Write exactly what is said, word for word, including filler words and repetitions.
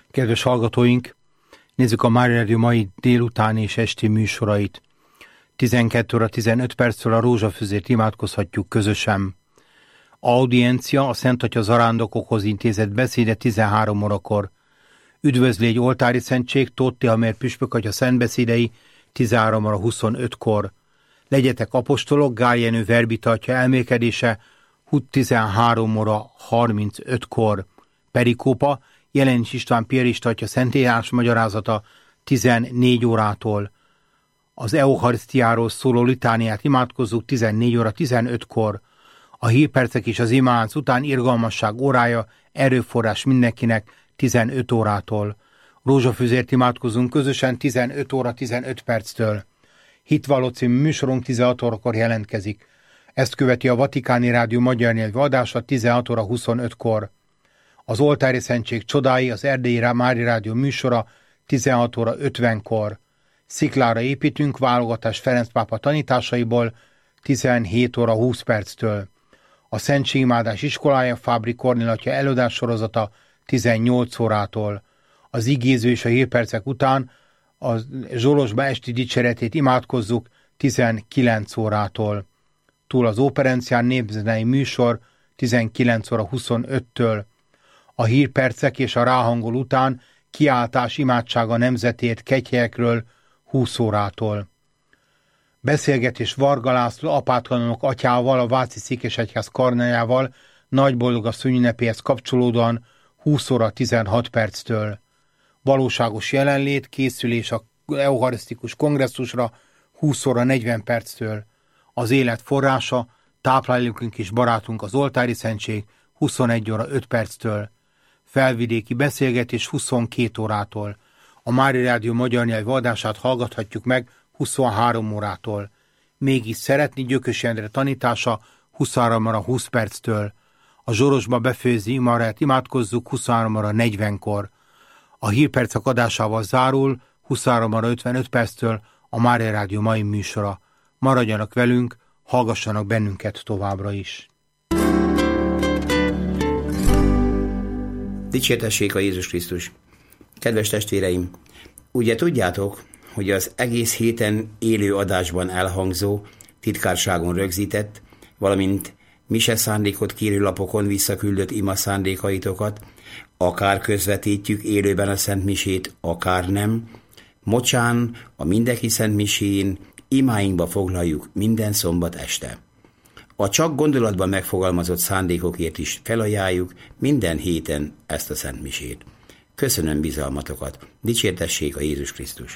Kedves hallgatóink, nézzük a Mária Rádió mai délután és esti műsorait. tizenkét óra tizenöt perctől a rózsafüzért imádkozhatjuk közösen. Audiencia, a Szent Atya zarándokokhoz intézett beszéde tizenhárom órakor. Üdvözlégy oltári szentség, Tóth Tihamér püspök atya szentbeszédei tizenhárom óra huszonötkor. Legyetek apostolok, Gál Jenő verbita atya elmélkedése tizenhárom óra harmincötkor. Perikópa, Jelenics István piarista atya szentírás magyarázata tizennégy órától. Az eucharisztiáról szóló litániát imádkozzuk tizennégy óra tizenötkor. A hírpercek és az imánc után irgalmasság órája, erőforrás mindenkinek tizenöt órától. Rózsafüzért imádkozunk közösen tizenöt óra tizenöt perctől. Hitvalló című műsorunk tizenhat órakor jelentkezik. Ezt követi a Vatikáni Rádió magyar nyelvű adása tizenhat óra huszonötkor. Az oltári szentség csodái, az Erdélyi Mária Rádió műsora tizenhat óra ötvenkor. Sziklára építünk, válogatás Ferenc pápa tanításaiból tizenhét óra húsz perctől. A Szentségimádás iskolája Fábri Kornél atya előadás sorozata tizennyolc órától. Az igéző és a hírpercek után a Zsolosba esti dicséretét imádkozzuk tizenkilenc órától. Túl az Óperencián népzenei műsor tizenkilenc óra huszonöttől. A hírpercek és a ráhangol után kiáltás imádsága nemzetért Kegyhelyekről húsz órától. Beszélgetés Varga László apátkanonok atyával, a Váci Székesegyház karnájával Nagyboldogasszony ünnepéhez kapcsolódóan húsz óra tizenhat perctől. Valóságos jelenlét, készülés a eucharisztikus kongresszusra húsz óra negyven perctől. Az élet forrása, táplálékunk és barátunk az oltári szentség huszonegy óra öt perctől. Felvidéki beszélgetés huszonkét órától. A Mária Rádió magyar nyelvű adását hallgathatjuk meg huszonhárom órától. Mégis szeretni Gyökös Endre tanítása huszonhárom óra húsz perctől. A Zsorosba befőzi imarát imádkozzuk huszonhárom óra negyvenkor. A hírpercek adásával zárul huszonhárom óra ötvenöt perctől a Mária Rádió mai műsora. Maradjanak velünk, hallgassanak bennünket továbbra is. Dicsértessék a Jézus Krisztus! Kedves testvéreim, ugye tudjátok, hogy az egész héten élő adásban elhangzó, titkárságon rögzített, valamint mise szándékot kérő lapokon visszaküldött ima szándékaitokat, akár közvetítjük élőben a Szent Misét, akár nem, mocsán a mindenki Szent Misén imáinkba foglaljuk minden szombat este. A csak gondolatban megfogalmazott szándékokért is felajánljuk minden héten ezt a Szent Misét. Köszönöm bizalmatokat. Dicsértessék a Jézus Krisztus!